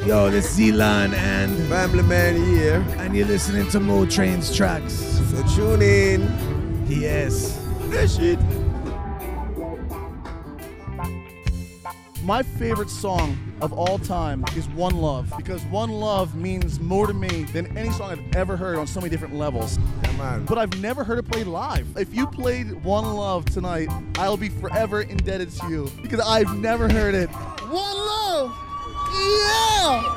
Yo, this is Zeelan and Family Man here. And you're listening to Mo Train's tracks. So tune in. Yes. This shit. My favorite song of all time is One Love, because One Love means more to me than any song I've ever heard on so many different levels. Yeah, man. But I've never heard it played live. If you played One Love tonight, I'll be forever indebted to you, because I've never heard it. One Love! Yeah!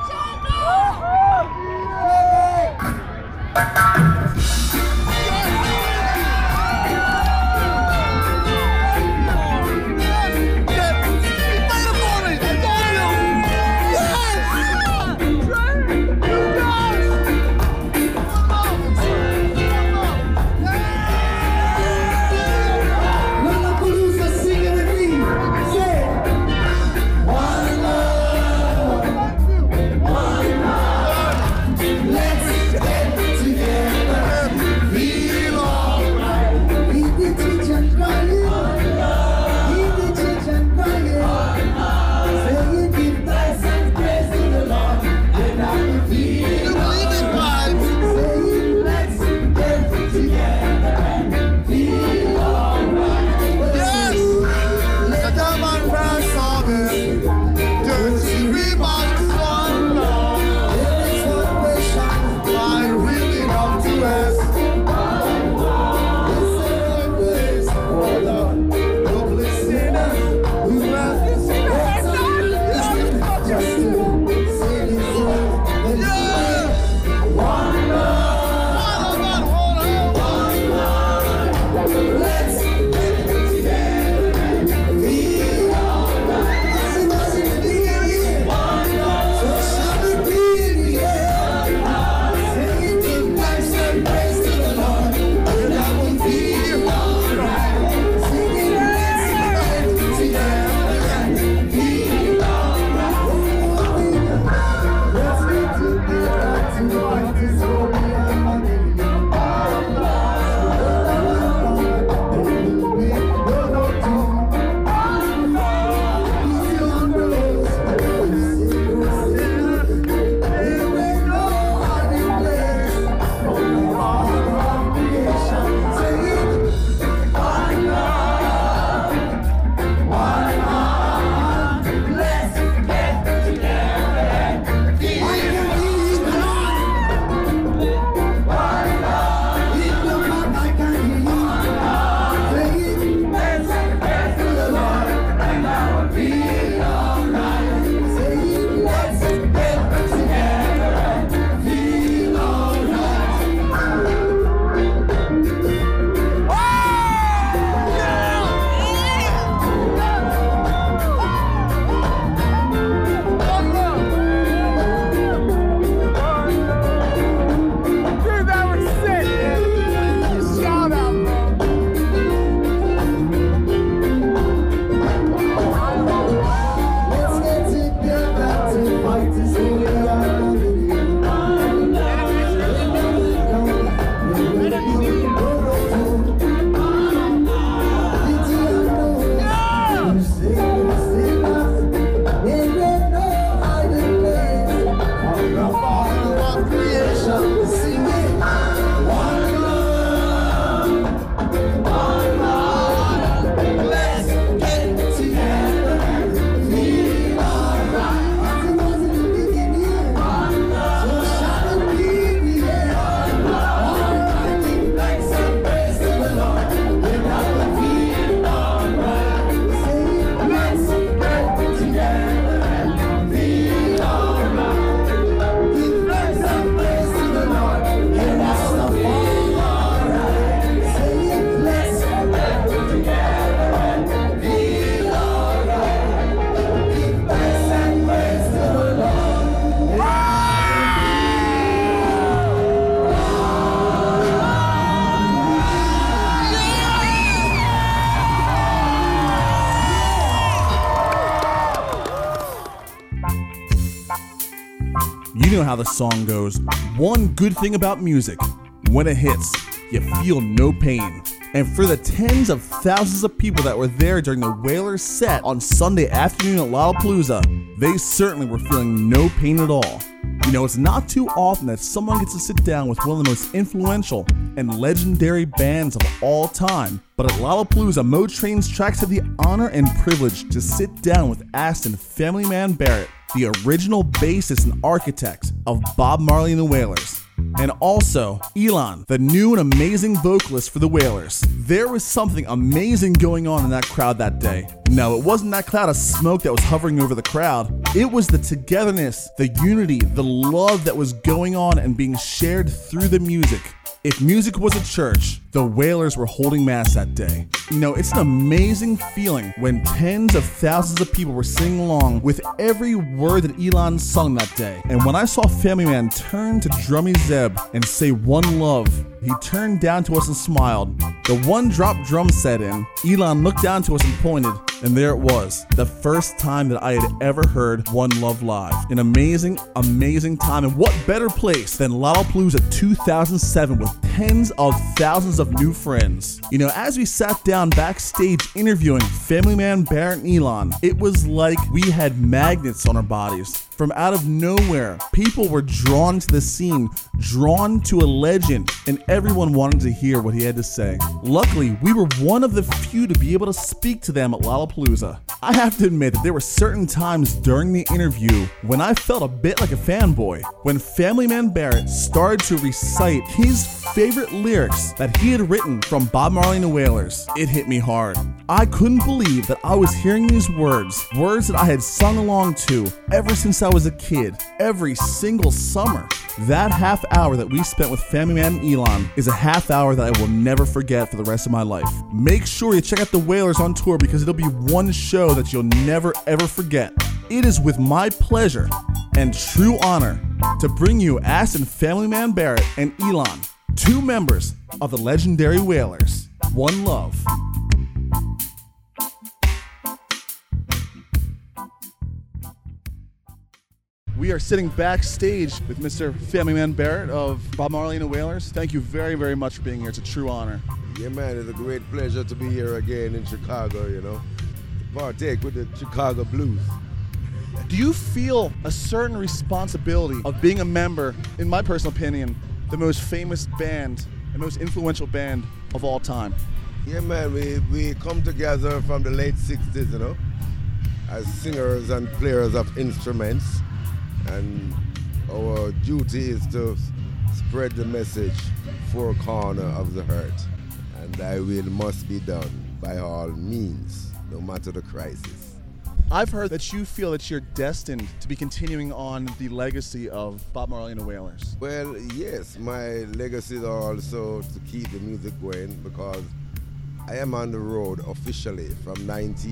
You know how the song goes. One good thing about music, when it hits, you feel no pain. And for the tens of thousands of people that were there during the Wailers set on Sunday afternoon at Lollapalooza, they certainly were feeling no pain at all. You know, it's not too often that someone gets to sit down with one of the most influential and legendary bands of all time, but at Lollapalooza, Mo Train's Tracks had the honor and privilege to sit down with Aston Family Man Barrett, the original bassist and architect of Bob Marley and the Wailers, and also Elon, the new and amazing vocalist for the Wailers. There was something amazing going on in that crowd that day. No, it wasn't that cloud of smoke that was hovering over the crowd. It was the togetherness, the unity, the love that was going on and being shared through the music. If music was a church, the Wailers were holding mass that day. You know, it's an amazing feeling when tens of thousands of people were singing along with every word that Elon sung that day. And when I saw Family Man turn to Drummy Zeb and say "One Love," he turned down to us and smiled. The one drop drum set in, Elon looked down to us and pointed, and there it was, the first time that I had ever heard One Love live. An amazing, amazing time, and what better place than Lollapalooza 2007 with tens of thousands of new friends. You know, as we sat down backstage interviewing Family Man Barrett and Elon, it was like we had magnets on our bodies. From out of nowhere, people were drawn to the scene, drawn to a legend, and everyone wanted to hear what he had to say. Luckily, we were one of the few to be able to speak to them at Lollapalooza. I have to admit that there were certain times during the interview when I felt a bit like a fanboy. When Family Man Barrett started to recite his favorite lyrics that he had written from Bob Marley and the Wailers, it hit me hard. I couldn't believe that I was hearing these words that I had sung along to ever since I was a kid, every single summer. That half hour that we spent with Family Man and Elon is a half hour that I will never forget for the rest of my life. Make sure you check out the Wailers on tour because it'll be one show that you'll never ever forget. It is with my pleasure and true honor to bring you Aston Family Man Barrett and Elon, two members of the legendary Wailers. One Love. We are sitting backstage with Mr. Family Man Barrett of Bob Marley and the Wailers. Thank you very, very much for being here. It's a true honor. Yeah, man, it's a great pleasure to be here again in Chicago, you know, to partake with the Chicago Blues. Do you feel a certain responsibility of being a member, in my personal opinion, the most famous band, the most influential band of all time? Yeah, man, we come together from the late 60s, you know, as singers and players of instruments. And our duty is to spread the message four corners of the earth. And thy will must be done by all means, no matter the crisis. I've heard that you feel that you're destined to be continuing on the legacy of Bob Marley and the Wailers. Well, yes, my legacy is also to keep the music going because I am on the road officially from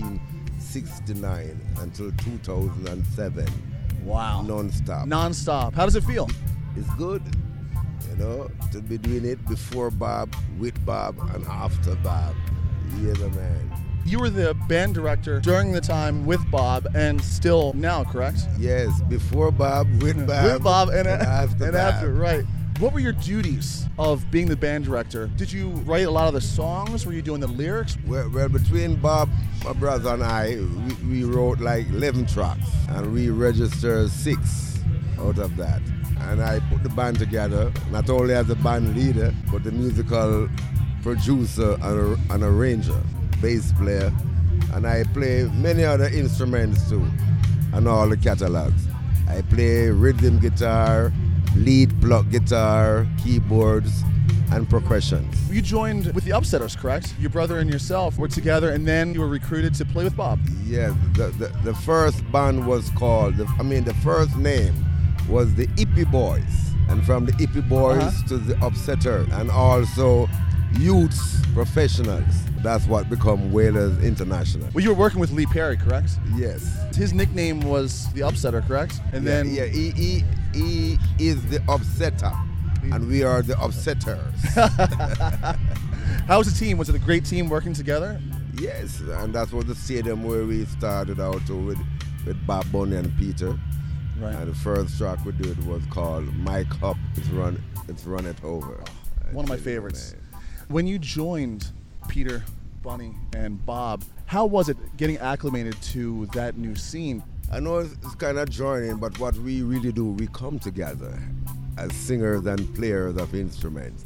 1969 until 2007. Wow. Non-stop. Non-stop. How does it feel? It's good, you know, to be doing it before Bob, with Bob, and after Bob. You're the man. You were the band director during the time with Bob and still now, correct? Yes, before Bob, with Bob. With Bob and after Bob. After, right. What were your duties of being the band director? Did you write a lot of the songs? Were you doing the lyrics? Well, between Bob, my brother, and I, we wrote like 11 tracks, and we registered 6 out of that. And I put the band together, not only as a band leader, but the musical producer and arranger, bass player, and I play many other instruments too, and all the catalogs. I play rhythm guitar, lead block guitar, keyboards, and percussion. You joined with the Upsetters, correct? Your brother and yourself were together, and then you were recruited to play with Bob. Yeah, the first band was called, the first name was the Hippie Boys. And from the Hippie Boys to the Upsetters, and also youths, professionals. That's what become Wailers International. Well, you were working with Lee Perry, correct? Yes. His nickname was the Upsetter, correct? And then he is the upsetter, and we are the upsetters. How was the team? Was it a great team working together? Yes, and that was the stadium where we started out with Bob Bunny and Peter. Right. And the first track we did was called My Cup, It's Run It Over. One of my favorites. When you joined Peter, Bunny, and Bob. How was it getting acclimated to that new scene? I know it's kind of joining, but what we really do, we come together as singers and players of instruments,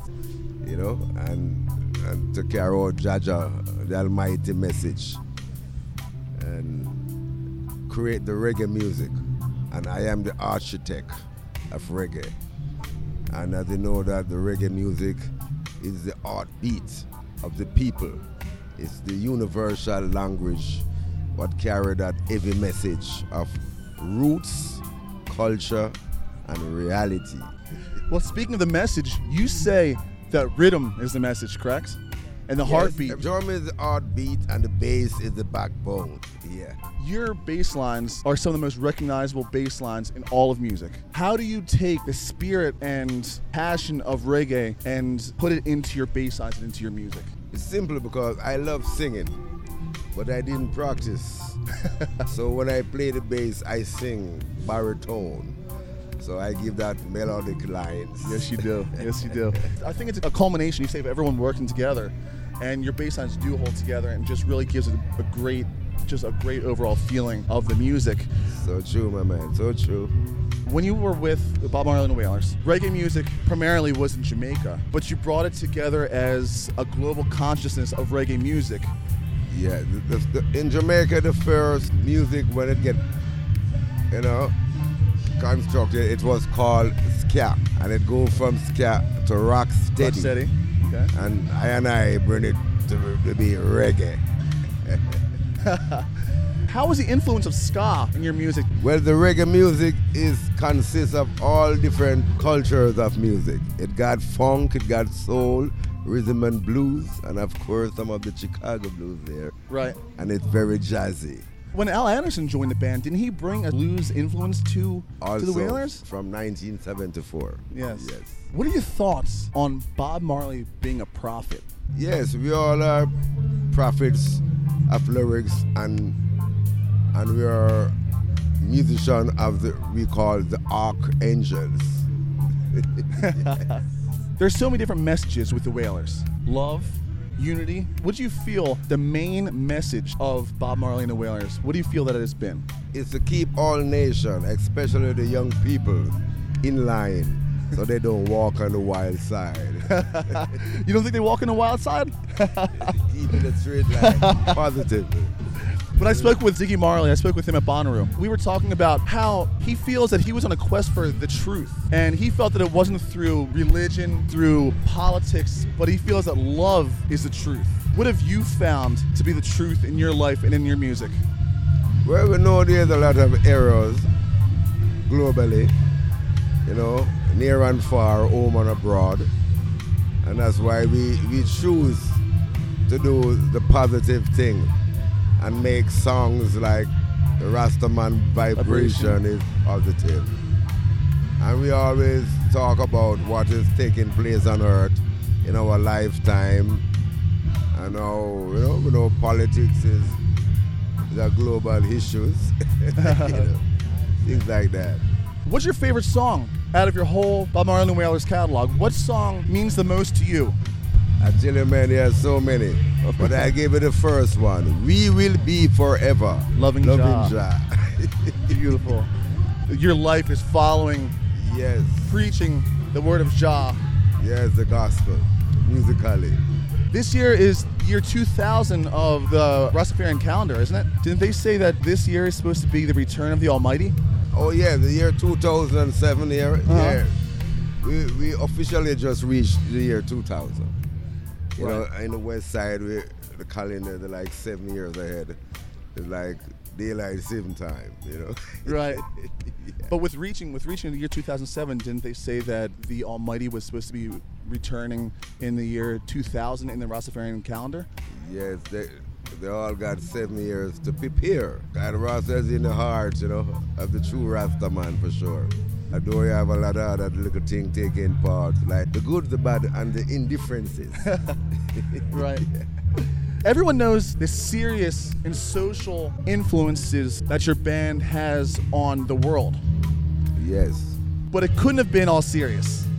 and to carry out Jaja, the almighty message, and create the reggae music. And I am the architect of reggae. And as you know that the reggae music is the heartbeat of the people. It's the universal language what carry that heavy message of roots, culture, and reality. Well, speaking of the message, you say that rhythm is the message, correct? And the heartbeat. The drum is the heartbeat and the bass is the backbone. Yeah. Your bass lines are some of the most recognizable bass lines in all of music. How do you take the spirit and passion of reggae and put it into your bass lines and into your music? It's simple because I love singing, but I didn't practice. So when I play the bass, I sing baritone. So I give that melodic lines. Yes, you do. Yes, you do. I think it's a culmination, you say, of everyone working together, and your bass lines do hold together and just really gives it a great overall feeling of the music. So true, my man. So true. When you were with Bob Marley and the Wailers, reggae music primarily was in Jamaica, but you brought it together as a global consciousness of reggae music. Yeah, in Jamaica, the first music when it get, constructed, it was called ska, and it go from ska to rock steady. Rock steady. Okay. And I bring it to be reggae. How was the influence of ska in your music? Well, the reggae music consists of all different cultures of music. It got funk, it got soul, rhythm and blues, and of course some of the Chicago blues there. Right. And it's very jazzy. When Al Anderson joined the band, didn't he bring a blues influence to the Wailers? From 1974. Yes. What are your thoughts on Bob Marley being a prophet? Yes, we all are prophets of lyrics, and we are musicians of we call the archangels. There's so many different messages with the Wailers. Love, unity. What do you feel the main message of Bob Marley and the Wailers? What do you feel that it has been? It's to keep all nations, especially the young people, in line so they don't walk on the wild side. You don't think they walk on the wild side? Keeping the straight line, positive. When I spoke with Ziggy Marley, I spoke with him at Bonnaroo. We were talking about how he feels that he was on a quest for the truth. And he felt that it wasn't through religion, through politics, but he feels that love is the truth. What have you found to be the truth in your life and in your music? Well, we know there's a lot of errors globally, near and far, home and abroad. And that's why we choose to do the positive thing and make songs like the Rastaman Vibration is positive. And we always talk about what is taking place on earth in our lifetime. And how, we know politics is a global issues. Things like that. What's your favorite song out of your whole Bob Marley and the Wailers catalog? What song means the most to you? I tell you, man, there are so many. But I gave it the first one. We will be forever. Loving Jah. Beautiful. Your life is following, yes, preaching the word of Jah. Yes, the gospel, musically. This year is year 2000 of the Rastafarian calendar, isn't it? Didn't they say that this year is supposed to be the return of the Almighty? Oh yeah, the year 2007 year. Uh-huh. Yeah. We officially just reached the year 2000. You know, in the west side, the calendar, they're like 7 years ahead. It's like daylight saving time, Right. Yeah. But with reaching the year 2007, didn't they say that the Almighty was supposed to be returning in the year 2000 in the Rastafarian calendar? Yes, they all got 7 years to prepare. God Rasta is in the heart, of the true Rasta man for sure. Although you have a lot of other little things taking part, like the good, the bad, and the indifferences. Right. Everyone knows the serious and social influences that your band has on the world. Yes. But it couldn't have been all serious.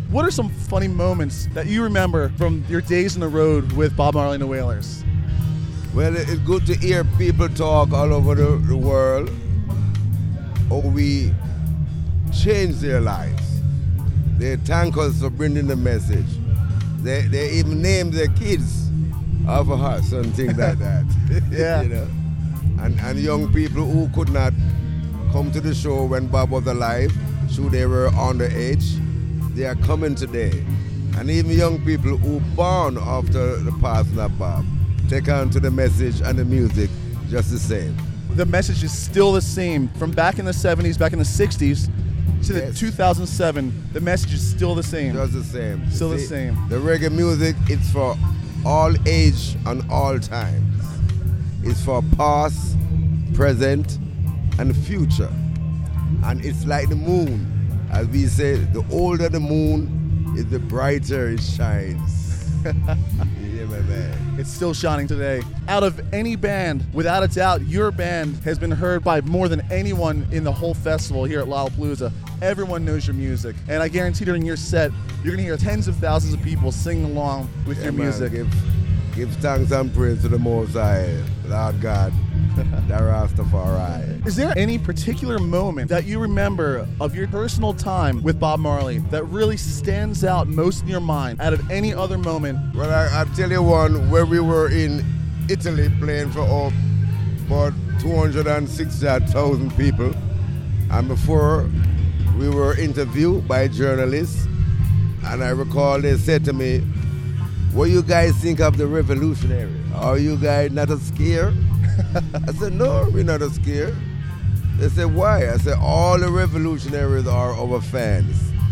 What are some funny moments that you remember from your days on the road with Bob Marley and the Wailers? Well, it's good to hear people talk all over the world how we changed their lives. They thank us for bringing the message. They even name their kids after us and things like that. Yeah. You know? And young people who could not come to the show when Bob was alive, so they were underage, they are coming today. And even young people who born after the passing of Bob take on to the message and the music just the same. The message is still the same from back in the 70s, back in the 60s to the 2007. The message is still the same. Just the same. Still the same. The reggae music, it's for all age and all times. It's for past, present, and future. And it's like the moon. As we say, the older the moon, the brighter it shines. Yeah, my man. It's still shining today. Out of any band, without a doubt, your band has been heard by more than anyone in the whole festival here at Lollapalooza. Everyone knows your music. And I guarantee during your set, you're going to hear tens of thousands of people singing along with your music. Give thanks and praise to the Most High, Lord God, the Rastafari. Is there any particular moment that you remember of your personal time with Bob Marley that really stands out most in your mind out of any other moment? Well, I'll tell you one where we were in Italy playing for about 260,000 people. And before we were interviewed by journalists, and I recall they said to me, "What do you guys think of the revolutionary? Are you guys not scared?" I said, "No, we're not scared." They said, "Why?" I said, "All the revolutionaries are our fans."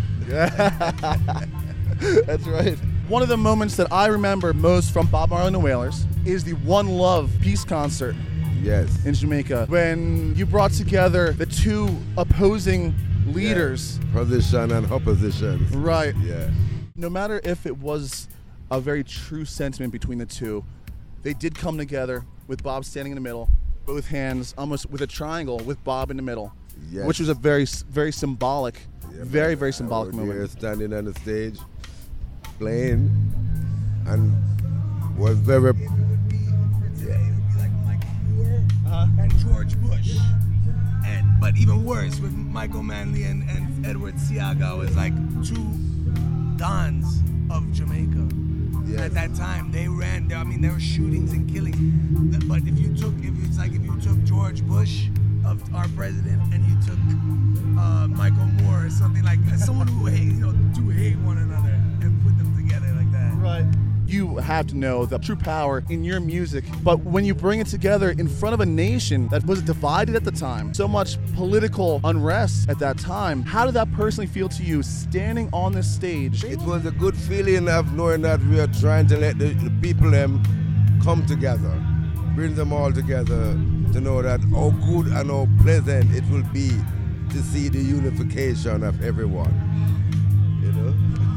That's right. One of the moments that I remember most from Bob Marley and the Wailers is the One Love peace concert. Yes. In Jamaica, when you brought together the two opposing leaders. Yeah. Position and opposition. Right. Yeah. No matter if it was a very true sentiment between the two, they did come together with Bob standing in the middle, both hands almost with a triangle with Bob in the middle, yes. Which was a very symbolic, very symbolic moment. Here standing on the stage, playing, and was very. Like Michael Moore and George Bush. But even worse, with Michael Manley and Edward Seaga, was like two dons of Jamaica. Yes. At that time, they ran. I mean, there were shootings and killings. But if you took George Bush, of our president, and you took Michael Moore or something like someone who do hate one another and put them together like that. Right. You have to know the true power in your music, but when you bring it together in front of a nation that was divided at the time, so much political unrest at that time, how did that personally feel to you standing on this stage? It was a good feeling of knowing that we are trying to let the people come together, bring them all together to know that how good and how pleasant it will be to see the unification of everyone, you know?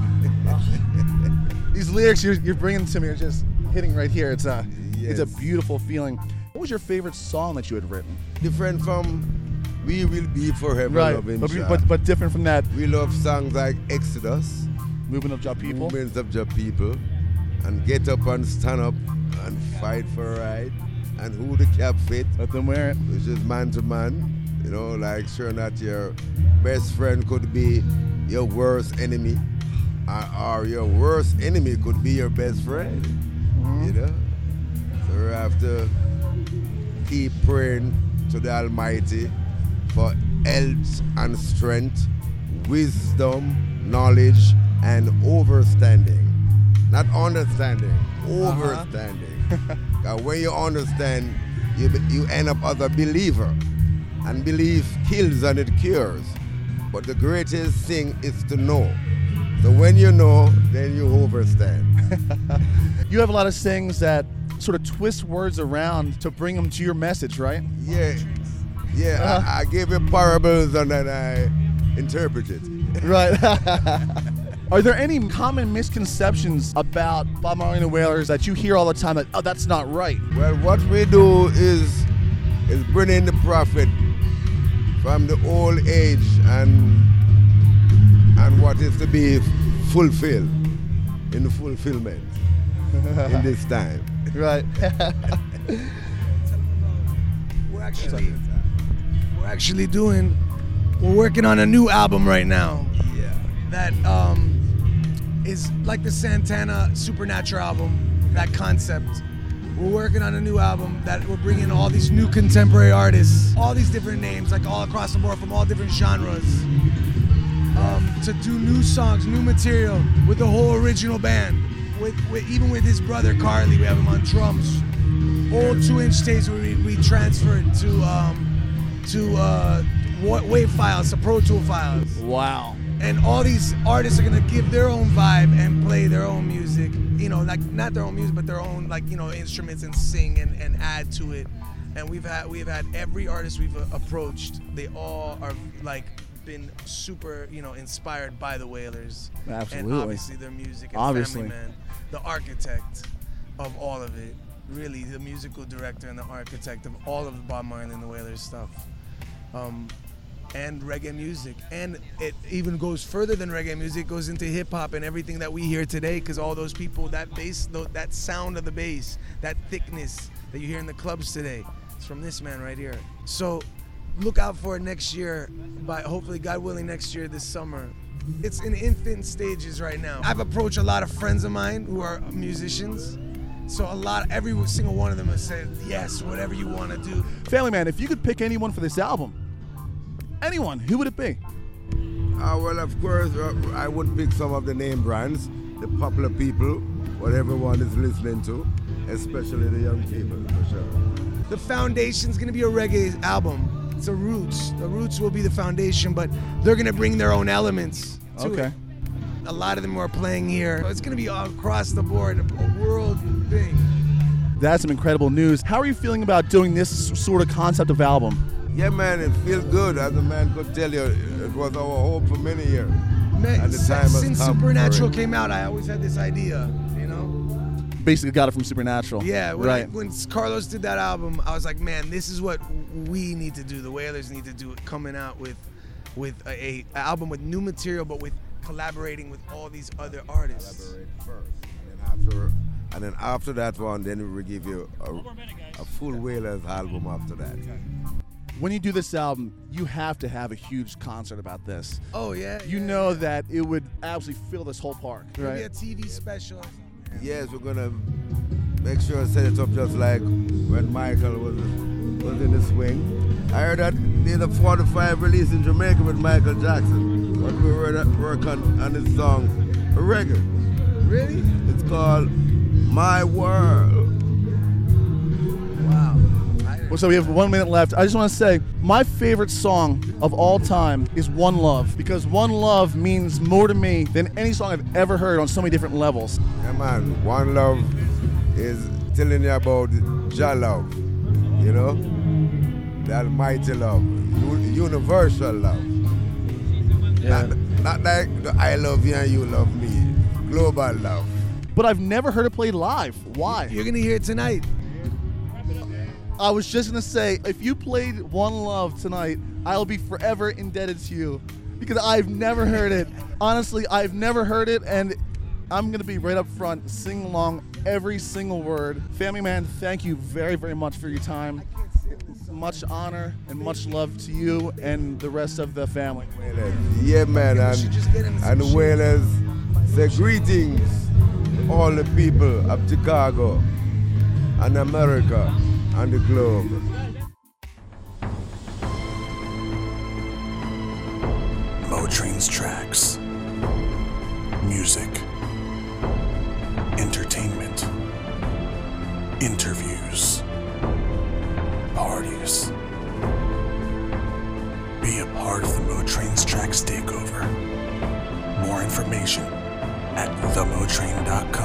These lyrics you're bringing to me are just hitting right here. It's a beautiful feeling. What was your favorite song that you had written? Different from We Will Be Forever right. Loving but different from that. We love songs like Exodus, Movement of Jah People, Movements of Jah People, and Get Up and Stand Up and Fight for a Right, and Who the Cap Fit, Let Them Wear It, which is man to man. You know, like sure not your best friend could be your worst enemy. Or your worst enemy could be your best friend, you know? So we have to keep praying to the Almighty for health and strength, wisdom, knowledge, and overstanding. Not understanding, overstanding. When you understand, you end up as a believer. And belief kills and it cures. But the greatest thing is to know. So when you know, then you overstand. You have a lot of sayings that sort of twist words around to bring them to your message, right? Yeah. I gave you parables and then I interpret it. Right. Are there any common misconceptions about Bob Marley and the Wailers that you hear all the time that, oh, that's not right? Well, what we do is bring in the prophet from the old age and what is to be fulfill in the fulfillment in this time. Right. We're working on a new album right now. Yeah. That is like the Santana Supernatural album, that concept. We're working on a new album that we're bringing all these new contemporary artists, all these different names, like all across the board from all different genres, to do new songs, new material with the whole original band. Even with his brother Carly, we have him on drums. Old 2-inch tapes we transferred to WAV files, to Pro Tool files. Wow. And all these artists are gonna give their own vibe and play their own music. You know, like not their own music, but their own, like, you know, instruments, and sing and add to it. And we've had every artist we've approached. They all are like been super, you know, inspired by the Wailers. Absolutely. And obviously their music and Obviously. Family Man, the architect of all of it. Really, the musical director and the architect of all of the Bob Marley and the Wailers stuff. And reggae music, and it even goes further than reggae music. It goes into hip hop and everything that we hear today, because all those people, that bass, that sound of the bass, that thickness that you hear in the clubs today, it's from this man right here. So look out for it next year, by hopefully, God willing, next year this summer. It's in infant stages right now. I've approached a lot of friends of mine who are musicians, so every single one of them has said yes, whatever you want to do. Family Man, if you could pick anyone for this album, anyone, who would it be? Well, of course, I would pick some of the name brands, the popular people, what everyone is listening to, especially the young people, for sure. The foundation's gonna be a reggae album. It's a roots. The roots will be the foundation, but they're gonna bring their own elements to it. A lot of them are playing here. It's gonna be all across the board, a world thing. That's some incredible news. How are you feeling about doing this sort of concept of album? Yeah, man, it feels good. As a man could tell you, it was our hope for many years. Man, And the time has since come Supernatural for it. came out, I always had this idea, you know? Basically got it from Supernatural. Yeah, right. when Carlos did that album, I was like, man, this is what we need to do. The Wailers need to do it, coming out with a album with new material, but with collaborating with all these other artists. Collaborate first, and then after that one, then we will give you a full Wailers album after that. When you do this album, you have to have a huge concert about this. Oh yeah. You know that it would absolutely fill this whole park, Maybe right? a TV special. Yes, we're gonna make sure to set it up just like when Michael was in the swing. I heard that there's a 45 release in Jamaica with Michael Jackson. But we were working on this song, reggae. Really? It's called My World. Wow. Well, so we have 1 minute left. I just want to say, my favorite song of all time is One Love, because One Love means more to me than any song I've ever heard on so many different levels. Yeah, man, One Love is telling you about Jah love, you know? The almighty love, universal love. Yeah. Not like the I love you and you love me, global love. But I've never heard it played live. Why? You're gonna hear it tonight. I was just going to say, if you played One Love tonight, I'll be forever indebted to you, because I've never heard it. Honestly, I've never heard it, and I'm going to be right up front, sing along every single word. Family Man, thank you very, very much for your time. Much honor and much love to you and the rest of the family. Yeah, man, should just get him some and the shit. Wailers say greetings to all the people of Chicago and America and the globe. Motrain's tracks, music, entertainment, interviews, parties. Be a part of the Motrain's Tracks takeover. More information at themotrain.com.